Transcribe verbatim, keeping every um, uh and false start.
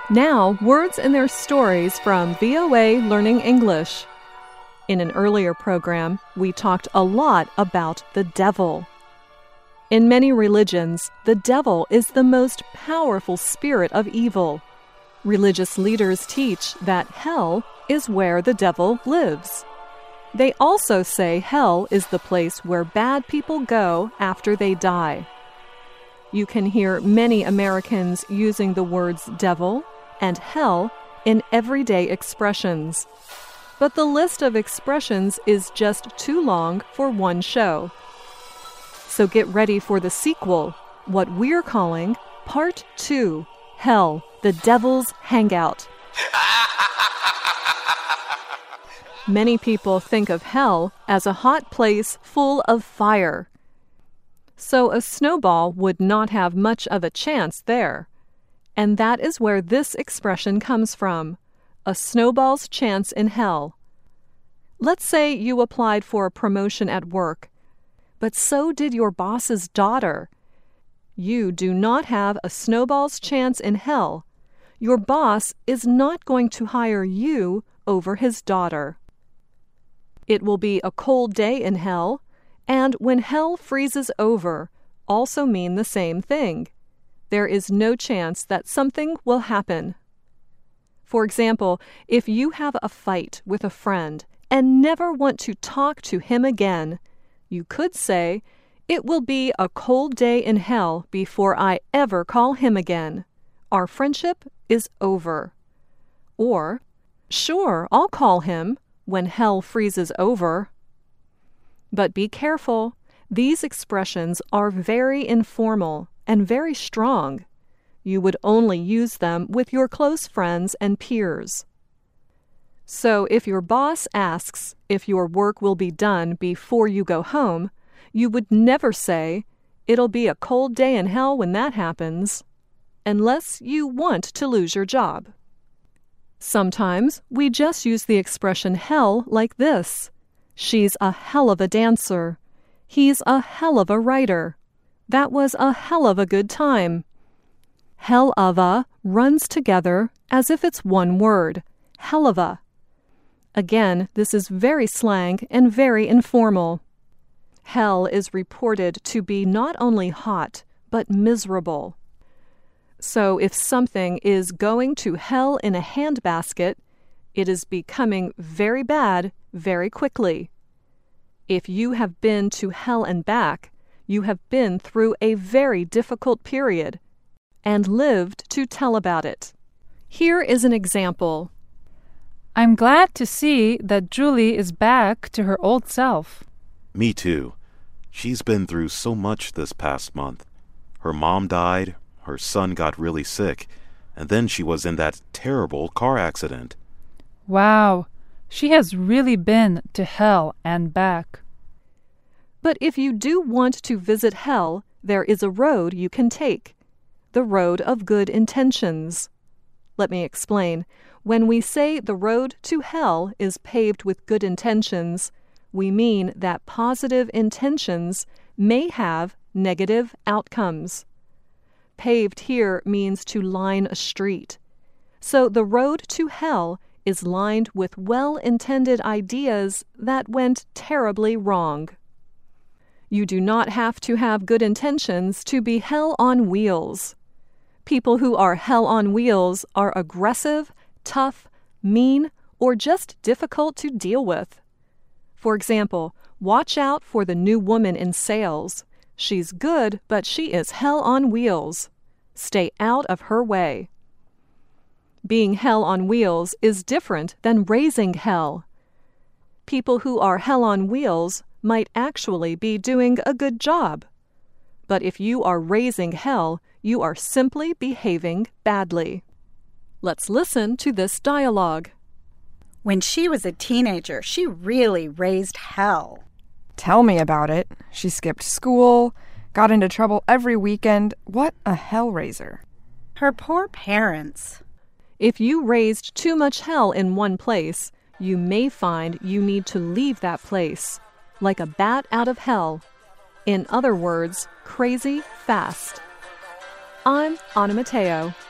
Now, words and their stories from V O A Learning English. In an earlier program, we talked a lot about the devil. In many religions, the devil is the most powerful spirit of evil. Religious leaders teach that hell is where the devil lives. They also say hell is the place where bad people go after they die. You can hear many Americans using the words devil and hell in everyday expressions. But the list of expressions is just too long for one show. So get ready for the sequel, what we're calling Part two, Hell, the Devil's Hangout. Many people think of hell as a hot place full of fire. So a snowball would not have much of a chance there. And that is where this expression comes from, a snowball's chance in hell. Let's say you applied for a promotion at work, but so did your boss's daughter. You do not have a snowball's chance in hell. Your boss is not going to hire you over his daughter. It will be a cold day in hell, and when hell freezes over also mean the same thing. There is no chance that something will happen. For example, if you have a fight with a friend and never want to talk to him again, you could say, "It will be a cold day in hell before I ever call him again. Our friendship is over." Or, "Sure, I'll call him when hell freezes over." But be careful. These expressions are very informal and very strong. You would only use them with your close friends and peers. So if your boss asks if your work will be done before you go home, you would never say, "It'll be a cold day in hell when that happens," unless you want to lose your job. Sometimes we just use the expression hell like this: "She's a hell of a dancer." "He's a hell of a writer." "That was a hell of a good time." Hell of a runs together as if it's one word, hell of a. Again, this is very slang and very informal. Hell is reported to be not only hot, but miserable. So if something is going to hell in a handbasket, it is becoming very bad very quickly. If you have been to hell and back, you have been through a very difficult period and lived to tell about it. Here is an example. I'm glad to see that Julie is back to her old self. Me too. She's been through so much this past month. Her mom died, her son got really sick, and then she was in that terrible car accident. Wow, she has really been to hell and back. But if you do want to visit hell, there is a road you can take, the road of good intentions. Let me explain. When we say the road to hell is paved with good intentions, we mean that positive intentions may have negative outcomes. Paved here means to line a street. So the road to hell is lined with well-intended ideas that went terribly wrong. You do not have to have good intentions to be hell on wheels. People who are hell on wheels are aggressive, tough, mean, or just difficult to deal with. For example, watch out for the new woman in sales. She's good, but she is hell on wheels. Stay out of her way. Being hell on wheels is different than raising hell. People who are hell on wheels might actually be doing a good job. But if you are raising hell, you are simply behaving badly. Let's listen to this dialogue. When she was a teenager, she really raised hell. Tell me about it. She skipped school, got into trouble every weekend. What a hellraiser. Her poor parents. If you raised too much hell in one place, you may find you need to leave that place, like a bat out of hell. In other words, crazy fast. I'm Anna Mateo.